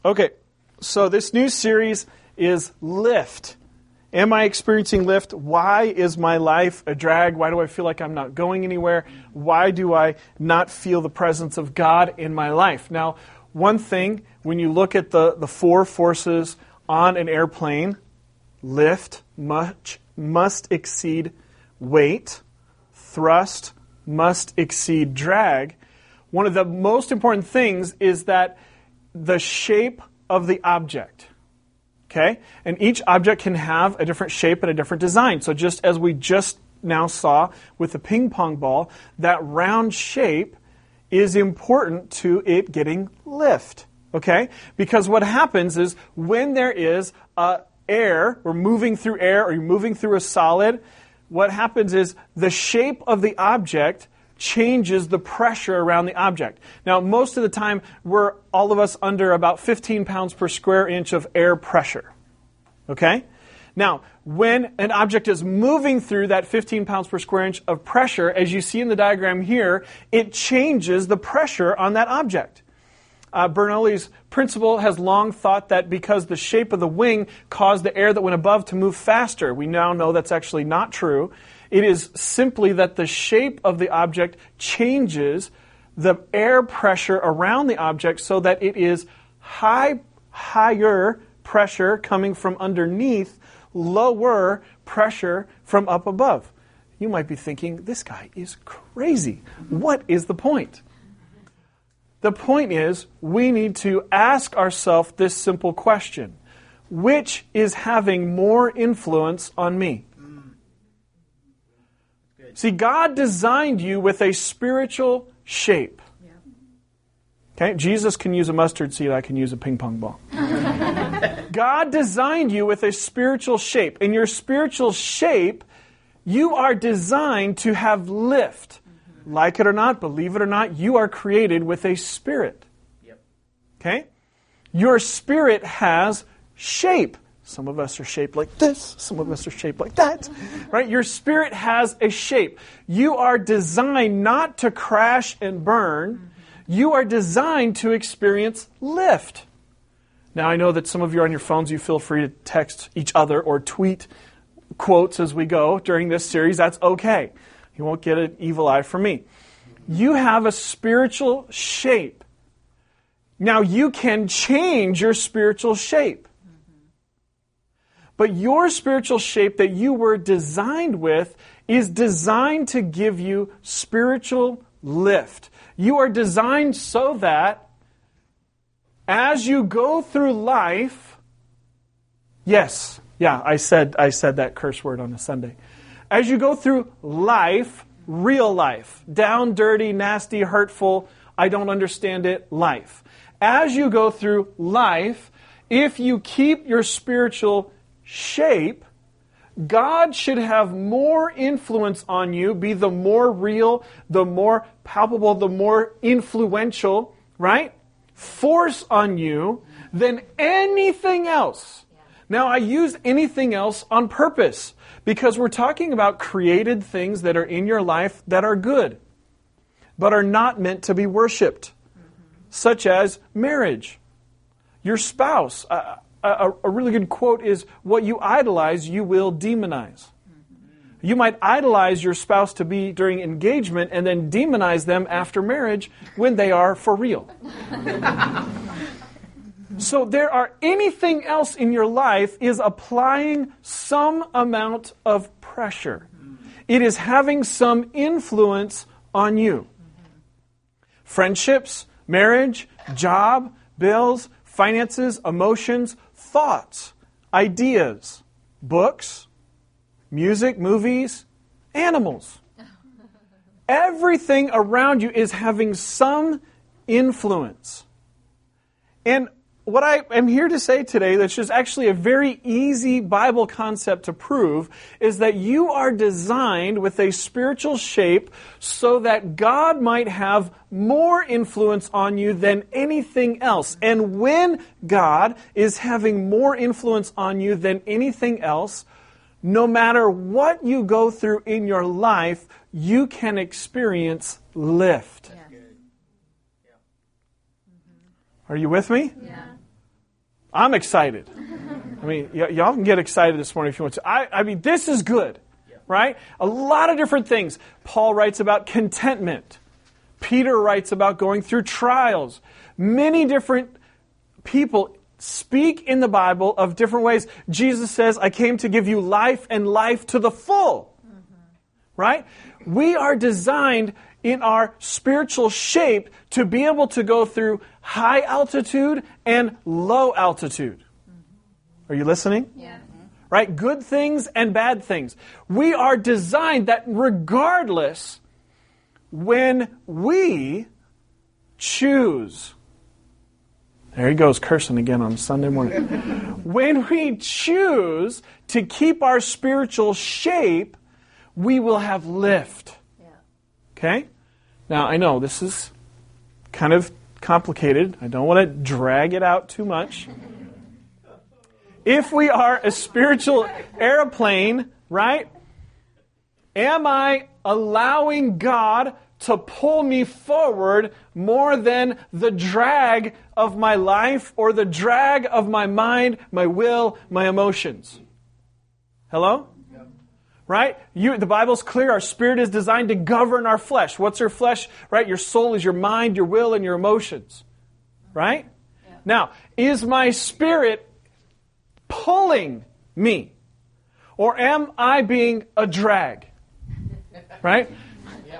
Okay, so this new series is Lift. Am I experiencing lift? Why is my life a drag? Why do I feel like I'm not going anywhere? Why do I not feel the presence of God in my life? Now, one thing, when you look at the four forces on an airplane, lift must exceed weight, thrust must exceed drag. One of the most important things is that the shape of the object. Okay? And each object can have a different shape and a different design. So just as we just now saw with the ping pong ball, that round shape is important to it getting lift. Okay? Because what happens is when there is air, or moving through air, or you're moving through a solid, what happens is the shape of the object changes the pressure around the object. Now, most of the time, we're all of us under about 15 pounds per square inch of air pressure. Okay? Now, when an object is moving through that 15 pounds per square inch of pressure, as you see in the diagram here, it changes the pressure on that object. Bernoulli's principle has long thought that because the shape of the wing caused the air that went above to move faster. We now know that's actually not true. It is simply that the shape of the object changes the air pressure around the object so that it is higher pressure coming from underneath, lower pressure from up above. You might be thinking, this guy is crazy. What is the point? The point is, we need to ask ourselves this simple question. Which is having more influence on me? See, God designed you with a spiritual shape. Okay, Jesus can use a mustard seed, I can use a ping pong ball. God designed you with a spiritual shape. In your spiritual shape, you are designed to have lift. Like it or not, believe it or not, you are created with a spirit. Okay? Your spirit has shape. Some of us are shaped like this. Some of us are shaped like that. Right? Your spirit has a shape. You are designed not to crash and burn. You are designed to experience lift. Now, I know that some of you are on your phones. You feel free to text each other or tweet quotes as we go during this series. That's okay. You won't get an evil eye from me. You have a spiritual shape. Now, you can change your spiritual shape. But your spiritual shape that you were designed with is designed to give you spiritual lift. You are designed so that as you go through life, I said that curse word on a Sunday. As you go through life, real life, down, dirty, nasty, hurtful, I don't understand it, life. As you go through life, if you keep your spiritual shape, God should have more influence on you, be the more real, the more palpable, the more influential, right? Force on you than anything else. Now, I use anything else on purpose because we're talking about created things that are in your life that are good, but are not meant to be worshipped, such as marriage, your spouse. A really good quote is, what you idolize, you will demonize. You might idolize your spouse to be during engagement and then demonize them after marriage when they are for real. So anything else in your life is applying some amount of pressure. It is having some influence on you. Friendships, marriage, job, bills, finances, emotions, thoughts, ideas, books, music, movies, animals. Everything around you is having some influence. And what I am here to say today, that's just actually a very easy Bible concept to prove, is that you are designed with a spiritual shape so that God might have more influence on you than anything else. And when God is having more influence on you than anything else, no matter what you go through in your life, you can experience lift. Yeah. Are you with me? Yeah. I'm excited. I mean, y'all can get excited this morning if you want to. I mean, this is good, right? A lot of different things. Paul writes about contentment. Peter writes about going through trials. Many different people speak in the Bible of different ways. Jesus says, I came to give you life and life to the full. Right? We are designed in our spiritual shape to be able to go through high altitude and low altitude. Are you listening? Yeah. Right? Good things and bad things. We are designed that regardless, when we choose, there he goes cursing again on Sunday morning. When we choose to keep our spiritual shape, we will have lift. Yeah. Okay? Now, I know this is kind of complicated. I don't want to drag it out too much. If we are a spiritual airplane, right? Am I allowing God to pull me forward more than the drag of my life or the drag of my mind, my will, my emotions? Hello? Right? The Bible's clear. Our spirit is designed to govern our flesh. What's our flesh? Right? Your soul is your mind, your will, and your emotions. Right? Yeah. Now, is my spirit pulling me? Or am I being a drag? Right? Yeah.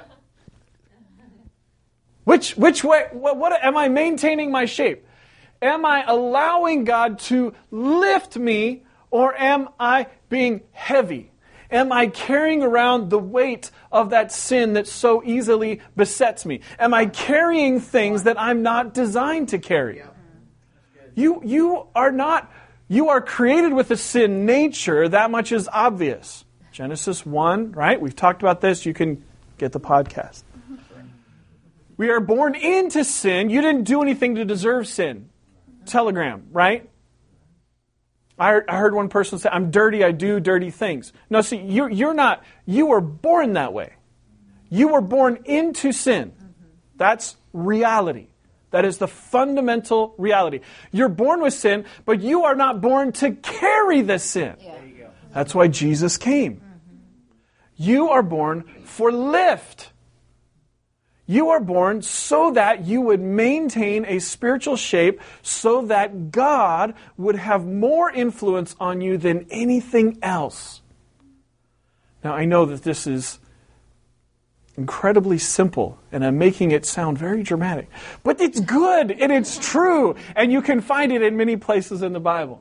Which way? What am I maintaining my shape? Am I allowing God to lift me, or am I being heavy? Am I carrying around the weight of that sin that so easily besets me? Am I carrying things that I'm not designed to carry? You are created with a sin nature. That much is obvious. Genesis 1, right? We've talked about this. You can get the podcast. We are born into sin. You didn't do anything to deserve sin. Telegram, right? I heard one person say, I'm dirty, I do dirty things. No, see, you're not. You were born that way. You were born into sin. That's reality. That is the fundamental reality. You're born with sin, but you are not born to carry the sin. Yeah. That's why Jesus came. You are born for lift. You are born so that you would maintain a spiritual shape, so that God would have more influence on you than anything else. Now, I know that this is incredibly simple, and I'm making it sound very dramatic. But it's good, and it's true, and you can find it in many places in the Bible.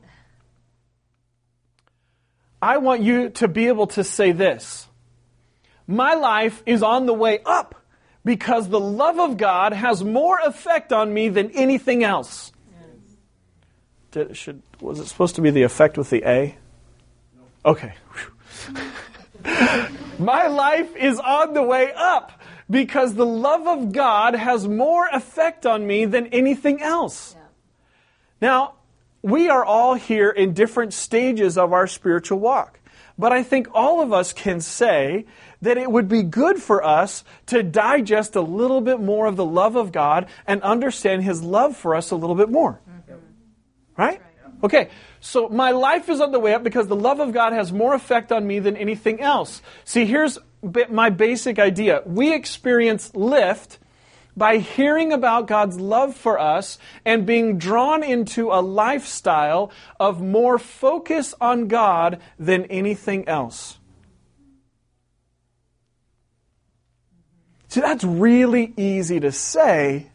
I want you to be able to say this: my life is on the way up, because the love of God has more effect on me than anything else. Was it supposed to be the effect with the A? Okay. My life is on the way up because the love of God has more effect on me than anything else. Yeah. Now, we are all here in different stages of our spiritual walk. But I think all of us can say that it would be good for us to digest a little bit more of the love of God and understand His love for us a little bit more. Right? Okay, so my life is on the way up because the love of God has more effect on me than anything else. See, here's my basic idea. We experience lift by hearing about God's love for us and being drawn into a lifestyle of more focus on God than anything else. See, that's really easy to say.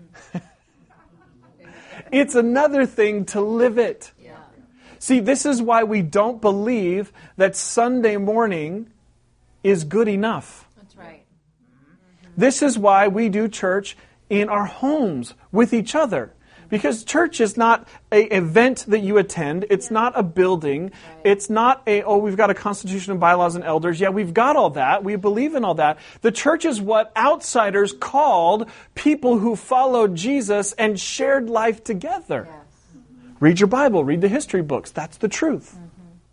It's another thing to live it. Yeah. See, this is why we don't believe that Sunday morning is good enough. That's right. This is why we do church in our homes with each other. Because church is not an event that you attend. It's not a building. Right. It's not we've got a constitution of bylaws and elders. Yeah, we've got all that. We believe in all that. The church is what outsiders called people who followed Jesus and shared life together. Yes. Read your Bible. Read the history books. That's the truth. Mm-hmm.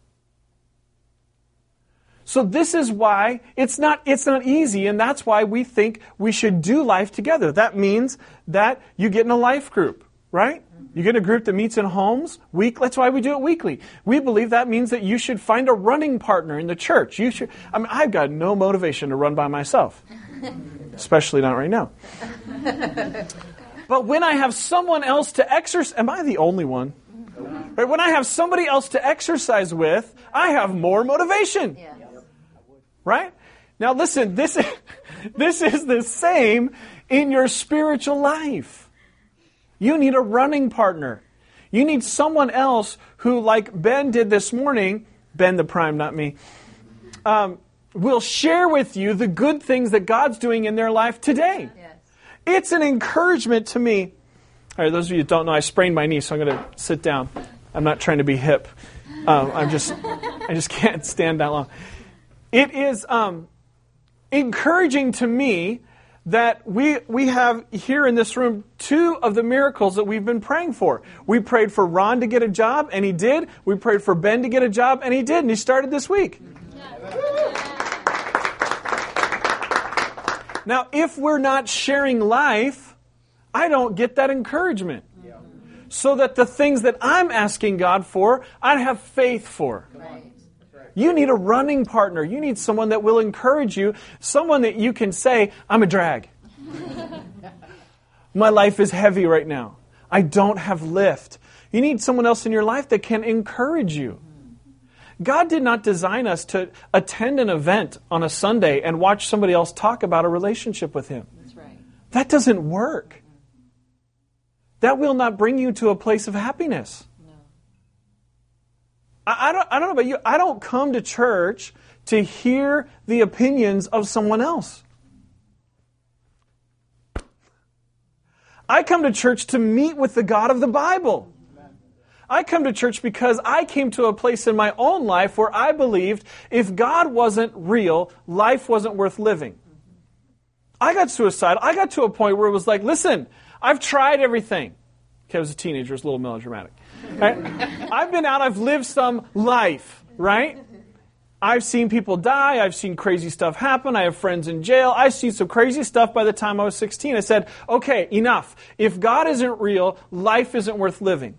So this is why it's not easy, and that's why we think we should do life together. That means that you get in a life group. Right? Mm-hmm. You get a group that meets in homes, that's why we do it weekly. We believe that means that you should find a running partner in the church. I've got no motivation to run by myself. Especially not right now. But when I have someone else to exercise, am I the only one? Right? When I have somebody else to exercise with, I have more motivation. Yes. Right? Now listen, this is the same in your spiritual life. You need a running partner. You need someone else who, like Ben did this morning, Ben the Prime, not me, will share with you the good things that God's doing in their life today. Yes. It's an encouragement to me. All right, those of you who don't know, I sprained my knee, so I'm going to sit down. I'm not trying to be hip. I just can't stand that long. It is encouraging to me that we have here in this room 2 of the miracles that we've been praying for. We prayed for Ron to get a job, and he did. We prayed for Ben to get a job, and he did, and he started this week. Now, if we're not sharing life, I don't get that encouragement. So that the things that I'm asking God for, I have faith for. Right. You need a running partner. You need someone that will encourage you. Someone that you can say, I'm a drag. My life is heavy right now. I don't have lift. You need someone else in your life that can encourage you. God did not design us to attend an event on a Sunday and watch somebody else talk about a relationship with Him. That's right. That doesn't work. That will not bring you to a place of happiness. No. I don't know about you. I don't come to church to hear the opinions of someone else. I come to church to meet with the God of the Bible. I come to church because I came to a place in my own life where I believed if God wasn't real, life wasn't worth living. I got suicidal. I got to a point where it was like, listen, I've tried everything. Okay, I was a teenager. It was a little melodramatic. Right? I've been out. I've lived some life, right? I've seen people die. I've seen crazy stuff happen. I have friends in jail. I've seen some crazy stuff by the time I was 16. I said, okay, enough. If God isn't real, life isn't worth living.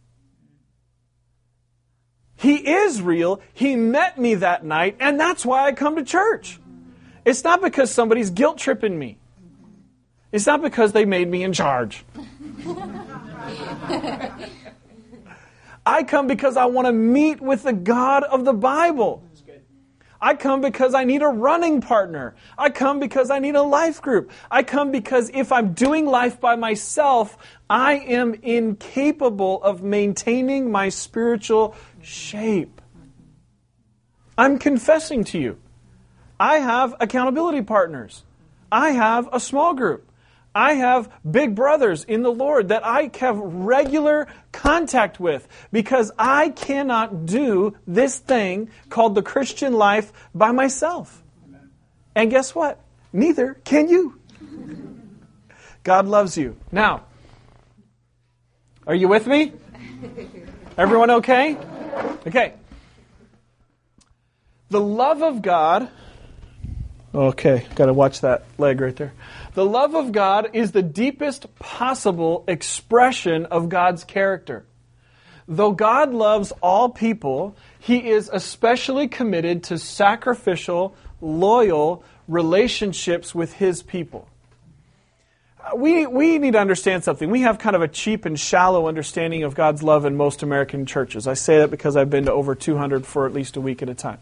He is real. He met me that night, and that's why I come to church. It's not because somebody's guilt tripping me. It's not because they made me in charge. I come because I want to meet with the God of the Bible. I come because I need a running partner. I come because I need a life group. I come because if I'm doing life by myself, I am incapable of maintaining my spiritual shape. I'm confessing to you. I have accountability partners. I have a small group. I have big brothers in the Lord that I have regular contact with because I cannot do this thing called the Christian life by myself. And guess what? Neither can you. God loves you. Now, are you with me? Everyone okay? Okay. The love of God... Okay, got to watch that leg right there. The love of God is the deepest possible expression of God's character. Though God loves all people, He is especially committed to sacrificial, loyal relationships with His people. We need to understand something. We have kind of a cheap and shallow understanding of God's love in most American churches. I say that because I've been to over 200 for at least a week at a time.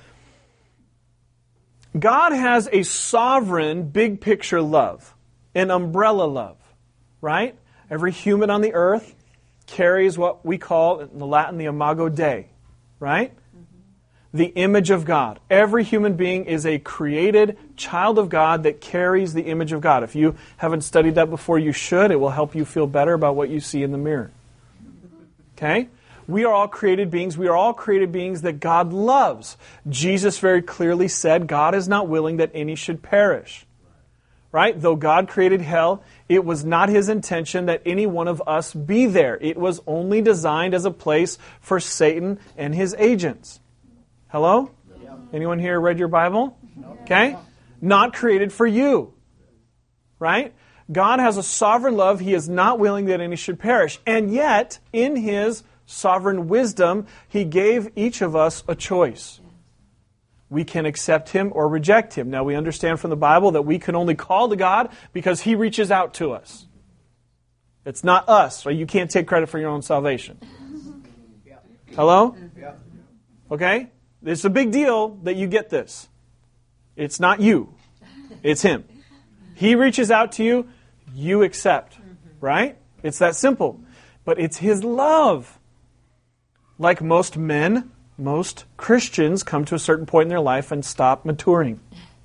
God has a sovereign, big picture love, an umbrella love, right? Every human on the earth carries what we call, in the Latin, the imago Dei, right? The image of God. Every human being is a created child of God that carries the image of God. If you haven't studied that before, you should. It will help you feel better about what you see in the mirror. Okay? We are all created beings. We are all created beings that God loves. Jesus very clearly said, God is not willing that any should perish. Right? Though God created hell, it was not His intention that any one of us be there. It was only designed as a place for Satan and his agents. Hello? Anyone here read your Bible? Okay? Not created for you. Right? God has a sovereign love. He is not willing that any should perish. And yet, in His sovereign wisdom, He gave each of us a choice. We can accept Him or reject Him. Now, we understand from the Bible that we can only call to God because He reaches out to us. It's not us, so you can't take credit for your own salvation. Hello? Okay? It's a big deal that you get this. It's not you. It's Him. He reaches out to you, you accept. Right? It's that simple. But it's His love. Like most men, most Christians come to a certain point in their life and stop maturing.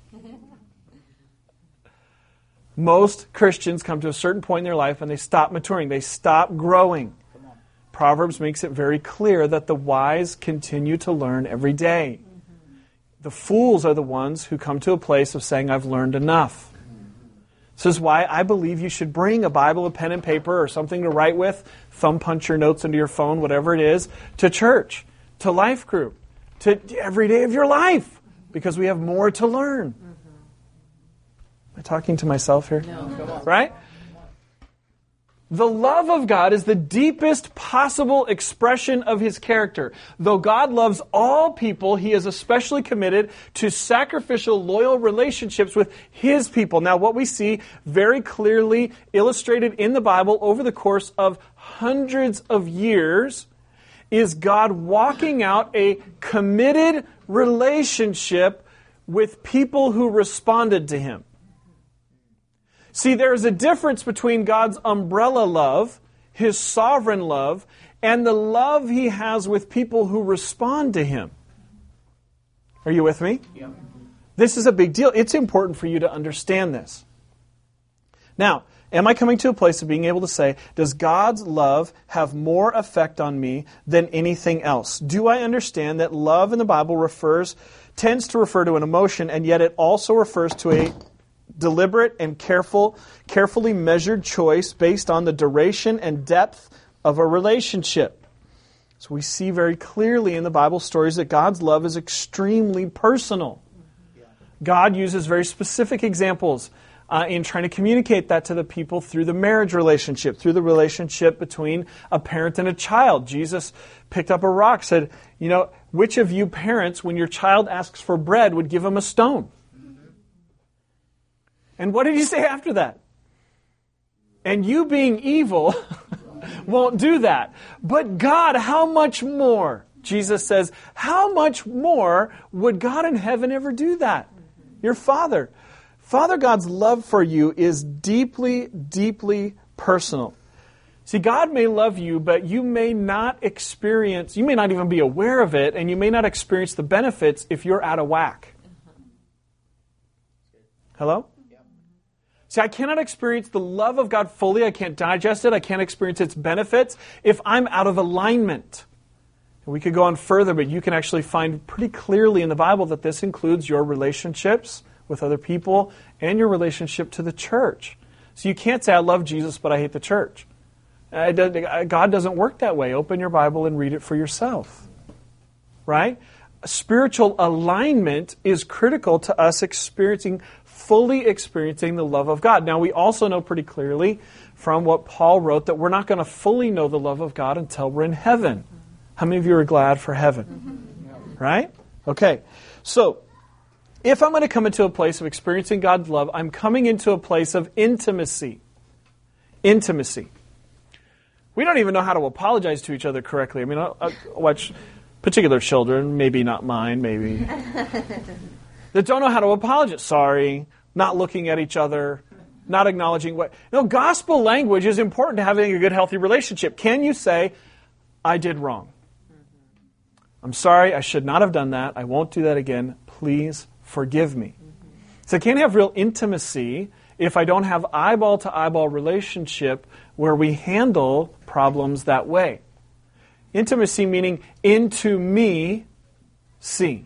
Most Christians come to a certain point in their life and they stop maturing. They stop growing. Proverbs makes it very clear that the wise continue to learn every day. The fools are the ones who come to a place of saying, I've learned enough. This is why I believe you should bring a Bible, a pen and paper, or something to write with, thumb punch your notes into your phone, whatever it is, to church, to life group, to every day of your life, because we have more to learn. Am I talking to myself here? No. Right? The love of God is the deepest possible expression of His character. Though God loves all people, He is especially committed to sacrificial, loyal relationships with His people. Now, what we see very clearly illustrated in the Bible over the course of hundreds of years is God walking out a committed relationship with people who responded to Him. See, there is a difference between God's umbrella love, His sovereign love, and the love He has with people who respond to Him. Are you with me? Yeah. This is a big deal. It's important for you to understand this. Now, am I coming to a place of being able to say, does God's love have more effect on me than anything else? Do I understand that love in the Bible tends to refer to an emotion, and yet it also refers to a deliberate and carefully measured choice based on the duration and depth of a relationship. So we see very clearly in the Bible stories that God's love is extremely personal. God uses very specific examples in trying to communicate that to the people through the marriage relationship, through the relationship between a parent and a child. Jesus picked up a rock, said, which of you parents, when your child asks for bread, would give him a stone? And what did He say after that? And you being evil won't do that. But God, how much more? Jesus says, how much more would God in heaven ever do that? Your Father. Father God's love for you is deeply, deeply personal. See, God may love you, but you may not even be aware of it, and you may not experience the benefits if you're out of whack. Hello? See, I cannot experience the love of God fully. I can't digest it. I can't experience its benefits if I'm out of alignment. And we could go on further, but you can actually find pretty clearly in the Bible that this includes your relationships with other people and your relationship to the church. So you can't say, I love Jesus, but I hate the church. God doesn't work that way. Open your Bible and read it for yourself. Right? Spiritual alignment is critical to us fully experiencing the love of God. Now, we also know pretty clearly from what Paul wrote that we're not going to fully know the love of God until we're in heaven. How many of you are glad for heaven? Right? Okay. So, if I'm going to come into a place of experiencing God's love, I'm coming into a place of intimacy. Intimacy. We don't even know how to apologize to each other correctly. I mean, I watch particular children, maybe not mine, maybe, that don't know how to apologize. Sorry, not looking at each other, not acknowledging what... gospel language is important to having a good, healthy relationship. Can you say, I did wrong? I'm sorry, I should not have done that. I won't do that again. Please forgive me. So I can't have real intimacy if I don't have eyeball-to-eyeball relationship where we handle problems that way. Intimacy meaning into me, see.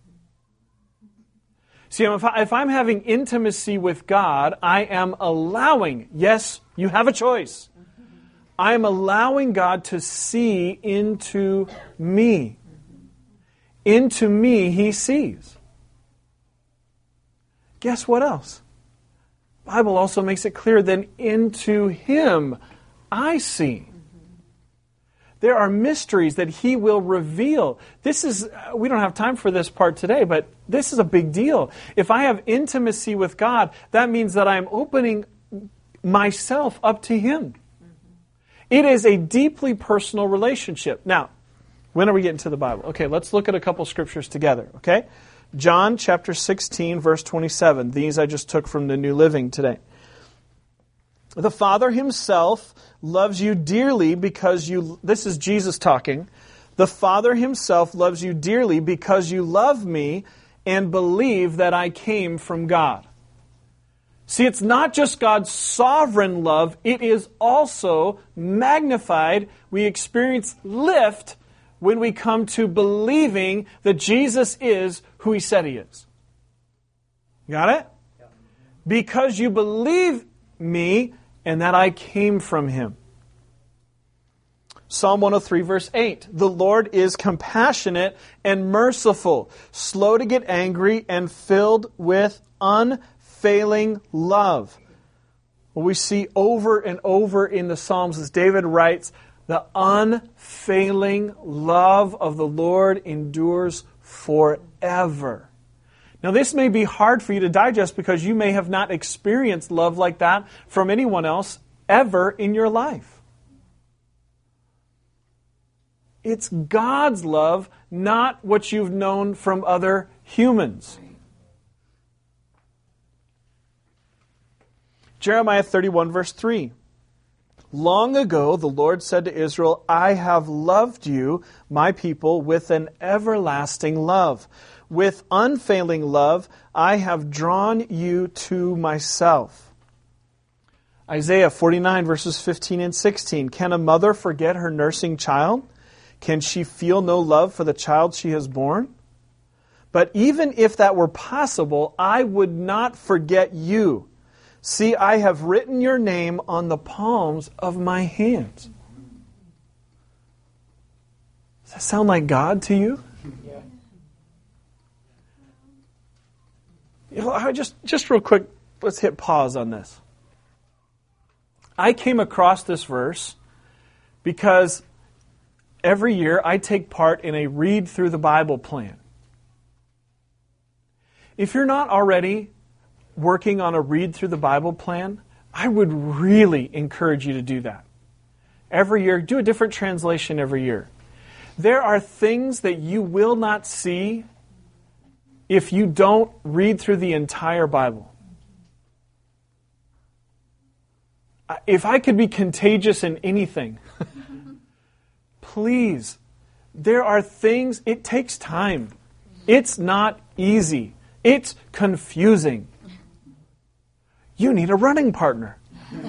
See, if I'm having intimacy with God, I am allowing, yes, you have a choice. I am allowing God to see into me. Into me, He sees. Guess what else? Bible also makes it clear, then into Him I see. There are mysteries that He will reveal. This is, we don't have time for this part today, but this is a big deal. If I have intimacy with God, that means that I'm opening myself up to Him. It is a deeply personal relationship. Now, when are we getting to the Bible? Okay, let's look at a couple scriptures together, okay? John chapter 16, verse 27. These I just took from the New Living today. The Father Himself loves you dearly because you... This is Jesus talking. The Father Himself loves you dearly because you love me and believe that I came from God. See, it's not just God's sovereign love. It is also magnified. We experience lift when we come to believing that Jesus is who He said He is. Got it? Because you believe me and that I came from Him. Psalm 103, verse 8. The Lord is compassionate and merciful, slow to get angry, and filled with unfailing love. We see over and over in the Psalms, as David writes, the unfailing love of the Lord endures forever. Now, this may be hard for you to digest because you may have not experienced love like that from anyone else ever in your life. It's God's love, not what you've known from other humans. Jeremiah 31, verse 3. Long ago, the Lord said to Israel, I have loved you, my people, with an everlasting love. With unfailing love, I have drawn you to myself. Isaiah 49, verses 15 and 16. Can a mother forget her nursing child? Can she feel no love for the child she has borne? But even if that were possible, I would not forget you. See, I have written your name on the palms of my hands. Does that sound like God to you? Yeah. You know, I just real quick, let's hit pause on this. I came across this verse because every year I take part in a read through the Bible plan. If you're not already working on a read through the Bible plan, I would really encourage you to do that. Every year, do a different translation every year. There are things that you will not see if you don't read through the entire Bible. If I could be contagious in anything, please, there are things, it takes time. It's not easy. It's confusing. You need a running partner.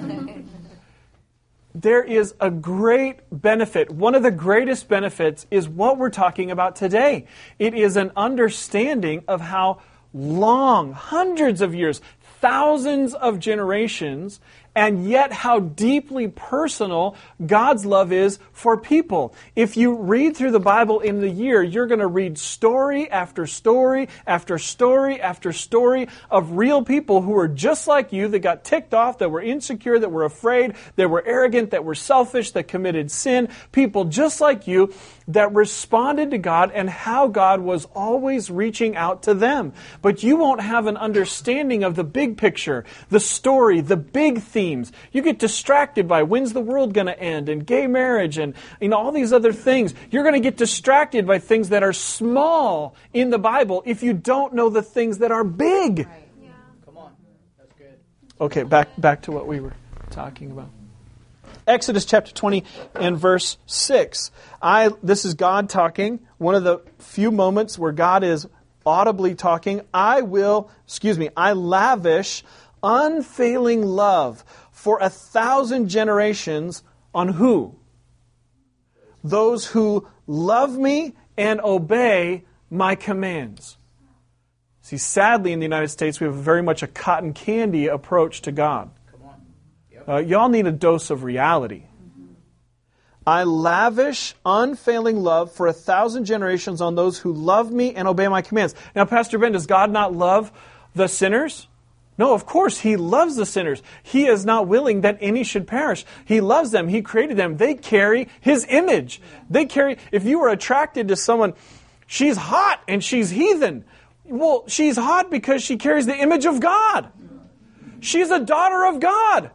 There is a great benefit. One of the greatest benefits is what we're talking about today. It is an understanding of how long, hundreds of years, thousands of generations, and yet how deeply personal God's love is for people. If you read through the Bible in the year, you're going to read story after story after story after story of real people who were just like you, that got ticked off, that were insecure, that were afraid, that were arrogant, that were selfish, that committed sin. People just like you that responded to God and how God was always reaching out to them. But you won't have an understanding of the big picture, the story, the big themes. You get distracted by when's the world going to end and gay marriage and all these other things. You're going to get distracted by things that are small in the Bible if you don't know the things that are big. Right. Yeah. Come on. That's good. Okay, back to what we were talking about. Exodus chapter 20 and verse 6. This is God talking. One of the few moments where God is audibly talking. I lavish unfailing love for 1,000 generations on who? Those who love me and obey my commands. See, sadly in the United States we have very much a cotton candy approach to God. Come on. Yep. Y'all need a dose of reality. I lavish unfailing love for 1,000 generations on those who love me and obey my commands. Now, Pastor Ben, does God not love the sinners? No, of course, He loves the sinners. He is not willing that any should perish. He loves them. He created them. They carry His image. If you were attracted to someone, she's hot and she's heathen. Well, she's hot because she carries the image of God. She's a daughter of God.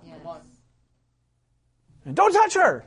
And don't touch her.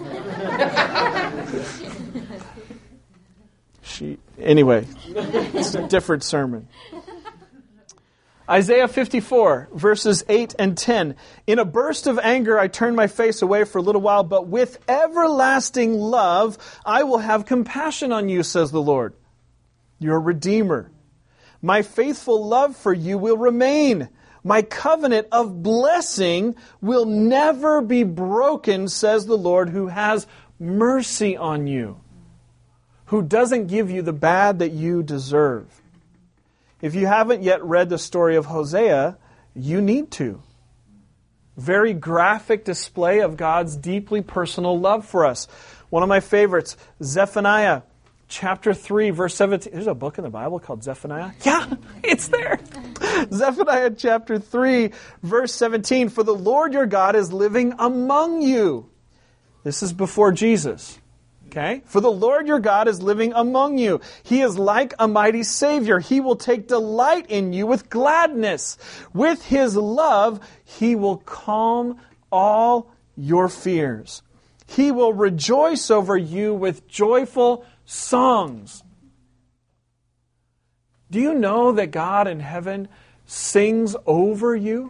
Anyway, it's a different sermon. Isaiah 54, verses 8 and 10. In a burst of anger I turned my face away for a little while, but with everlasting love I will have compassion on you, says the Lord, your Redeemer. My faithful love for you will remain. My covenant of blessing will never be broken, says the Lord, who has mercy on you, who doesn't give you the bad that you deserve. If you haven't yet read the story of Hosea, you need to. Very graphic display of God's deeply personal love for us. One of my favorites, Zephaniah chapter 3, verse 17. There's a book in the Bible called Zephaniah. Yeah, it's there. Zephaniah chapter 3, verse 17. For the Lord your God is living among you. This is before Jesus. Okay? For the Lord your God is living among you. He is like a mighty Savior. He will take delight in you with gladness. With His love, He will calm all your fears. He will rejoice over you with joyful songs. Do you know that God in heaven sings over you?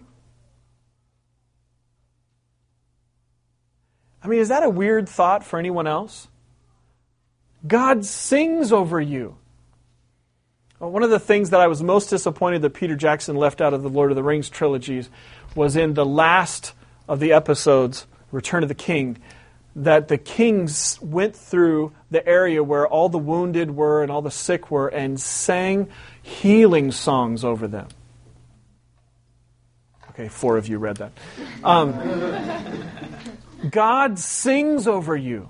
I mean, is that a weird thought for anyone else? God sings over you. Well, one of the things that I was most disappointed that Peter Jackson left out of the Lord of the Rings trilogies was in the last of the episodes, Return of the King, that the kings went through the area where all the wounded were and all the sick were and sang healing songs over them. Okay, 4 of you read that. God sings over you.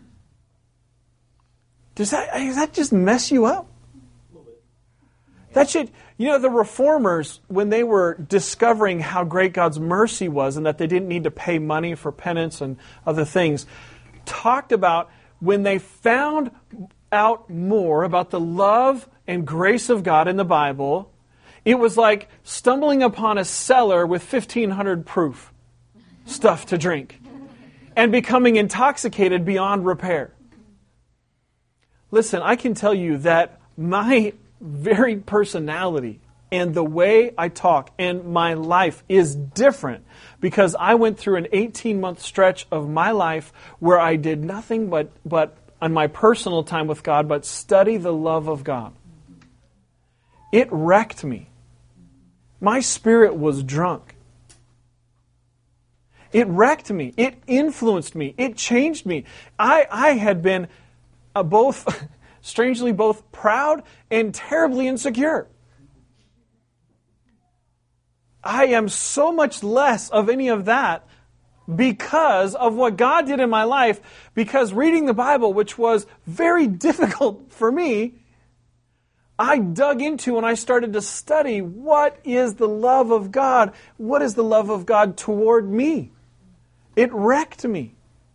Does that just mess you up? That should, the Reformers, when they were discovering how great God's mercy was and that they didn't need to pay money for penance and other things, talked about when they found out more about the love and grace of God in the Bible, it was like stumbling upon a cellar with 1,500 proof stuff to drink and becoming intoxicated beyond repair. Listen, I can tell you that my very personality and the way I talk and my life is different because I went through an 18-month stretch of my life where I did nothing but on my personal time with God, but study the love of God. It wrecked me. My spirit was drunk. It wrecked me. It influenced me. It changed me. I had been strangely both proud and terribly insecure. I am so much less of any of that because of what God did in my life, because reading the Bible, which was very difficult for me, I dug into and I started to study what is the love of God? What is the love of God toward me? It wrecked me.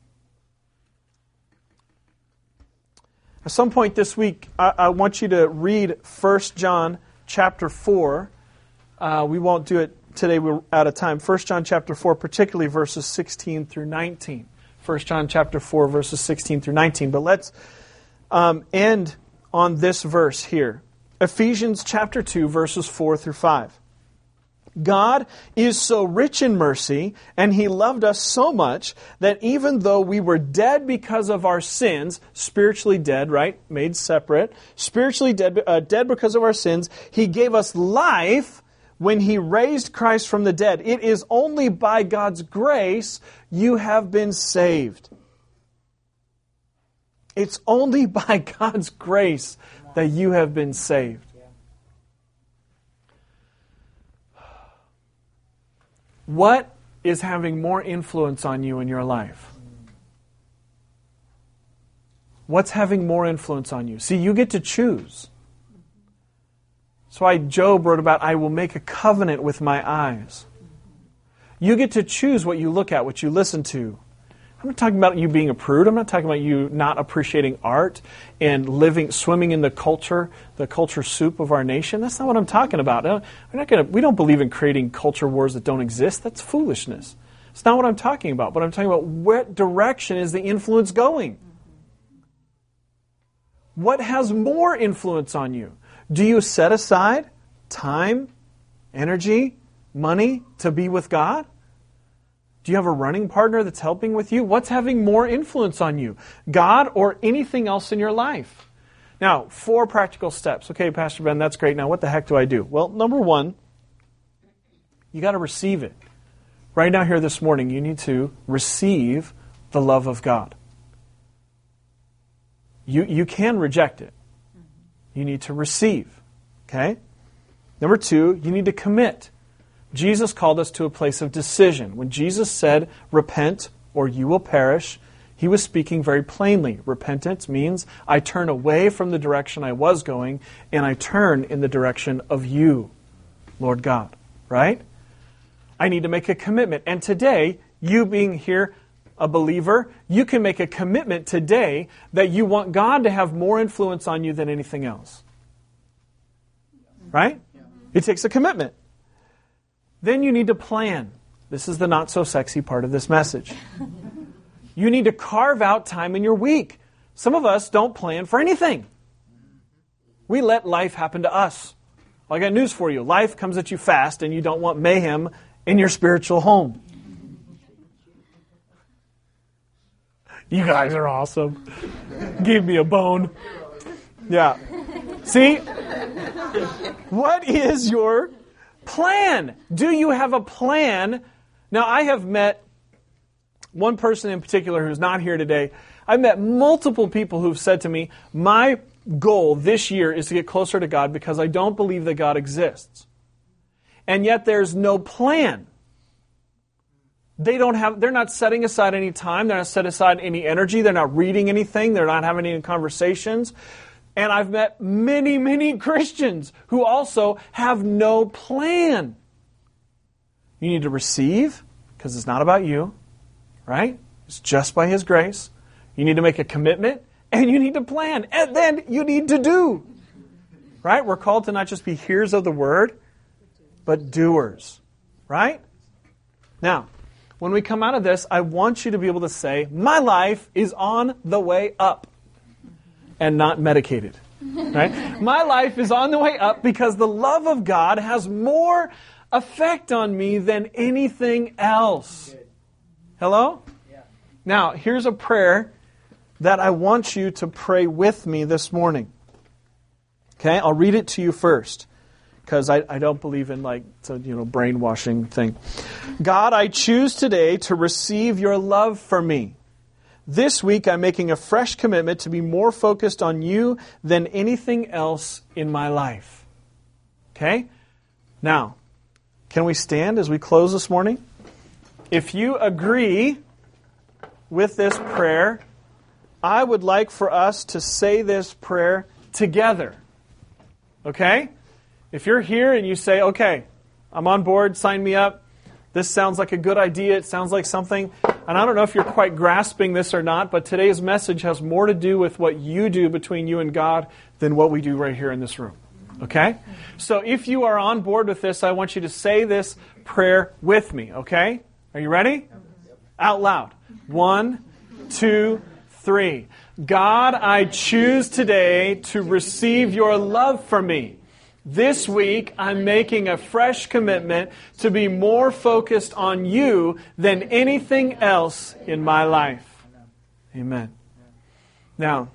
At some point this week, I want you to read 1 John chapter 4. We won't do it today, we're out of time. 1 John chapter 4, particularly verses 16 through 19. 1 John chapter 4, verses 16 through 19. But let's end on this verse here. Ephesians chapter 2, verses 4 through 5. God is so rich in mercy, and He loved us so much that even though we were dead because of our sins, spiritually dead, right? Made separate. Spiritually dead, dead because of our sins, He gave us life when He raised Christ from the dead. It is only by God's grace you have been saved. It's only by God's grace that you have been saved. What is having more influence on you in your life? What's having more influence on you? See, you get to choose. That's why Job wrote about, I will make a covenant with my eyes. You get to choose what you look at, what you listen to. I'm not talking about you being a prude. I'm not talking about you not appreciating art and swimming in the culture soup of our nation. That's not what I'm talking about. We don't believe in creating culture wars that don't exist. That's foolishness. It's not what I'm talking about. But I'm talking about what direction is the influence going? What has more influence on you? Do you set aside time, energy, money to be with God? Do you have a running partner that's helping with you? What's having more influence on you? God or anything else in your life? Now, 4 practical steps. Okay, Pastor Ben, that's great. Now, what the heck do I do? Well, number 1, you got to receive it. Right now here this morning, you need to receive the love of God. You can reject it. You need to receive. Okay? Number 2, you need to commit. Jesus called us to a place of decision. When Jesus said, repent or you will perish, he was speaking very plainly. Repentance means I turn away from the direction I was going and I turn in the direction of you, Lord God. Right? I need to make a commitment. And today, you being here a believer, you can make a commitment today that you want God to have more influence on you than anything else. Right? It takes a commitment. Then you need to plan. This is the not so sexy part of this message. You need to carve out time in your week. Some of us don't plan for anything. We let life happen to us. Well, I got news for you. Life comes at you fast and you don't want mayhem in your spiritual home. You guys are awesome. Give me a bone. Yeah. See? What is your plan? Do you have a plan? Now, I have met one person in particular who's not here today. I've met multiple people who've said to me, my goal this year is to get closer to God because I don't believe that God exists. And yet there's no plan. They're not setting aside any time. They're not setting aside any energy. They're not reading anything. They're not having any conversations. And I've met many, many Christians who also have no plan. You need to receive, because it's not about you, right? It's just by His grace. You need to make a commitment, and you need to plan. And then you need to do. Right? We're called to not just be hearers of the word, but doers. Right? Now, when we come out of this, I want you to be able to say, my life is on the way up. And not medicated. Right? My life is on the way up because the love of God has more effect on me than anything else. Hello? Yeah. Now, here's a prayer that I want you to pray with me this morning. Okay? I'll read it to you first, because I don't believe in brainwashing thing. God, I choose today to receive your love for me. This week, I'm making a fresh commitment to be more focused on you than anything else in my life. Okay? Now, can we stand as we close this morning? If you agree with this prayer, I would like for us to say this prayer together. Okay? If you're here and you say, okay, I'm on board, sign me up. This sounds like a good idea. It sounds like something. And I don't know if you're quite grasping this or not, but today's message has more to do with what you do between you and God than what we do right here in this room. Okay? So if you are on board with this, I want you to say this prayer with me. Okay? Are you ready? Out loud. 1, 2, 3. God, I choose today to receive your love for me. This week, I'm making a fresh commitment to be more focused on you than anything else in my life. Amen. Now,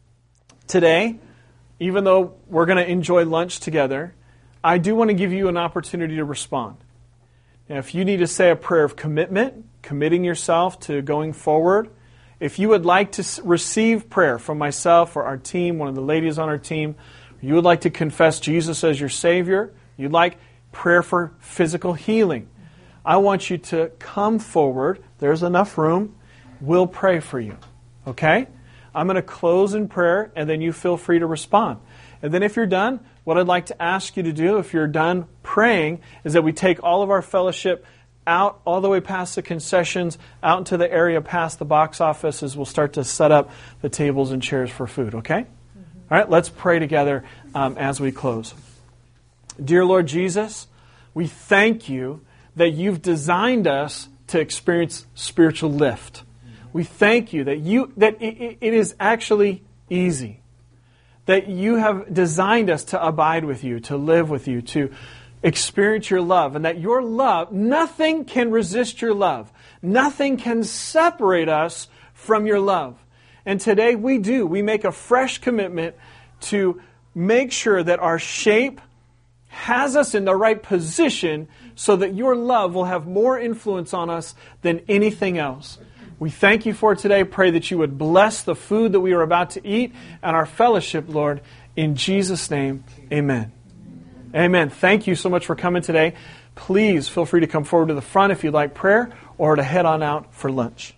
today, even though we're going to enjoy lunch together, I do want to give you an opportunity to respond. Now, if you need to say a prayer of commitment, committing yourself to going forward, if you would like to receive prayer from myself or our team, one of the ladies on our team, you would like to confess Jesus as your Savior, you'd like prayer for physical healing, I want you to come forward. There's enough room. We'll pray for you. Okay? I'm going to close in prayer, and then you feel free to respond. And then if you're done, what I'd like to ask you to do, if you're done praying, is that we take all of our fellowship out all the way past the concessions, out into the area past the box offices. We'll start to set up the tables and chairs for food, okay? All right, let's pray together as we close. Dear Lord Jesus, we thank you that you've designed us to experience spiritual lift. We thank you that it is actually easy, that you have designed us to abide with you, to live with you, to experience your love, and that your love, nothing can resist your love. Nothing can separate us from your love. And today we make a fresh commitment to make sure that our shape has us in the right position so that your love will have more influence on us than anything else. We thank you for today. Pray that you would bless the food that we are about to eat and our fellowship, Lord. In Jesus' name, amen. Amen. Thank you so much for coming today. Please feel free to come forward to the front if you'd like prayer or to head on out for lunch.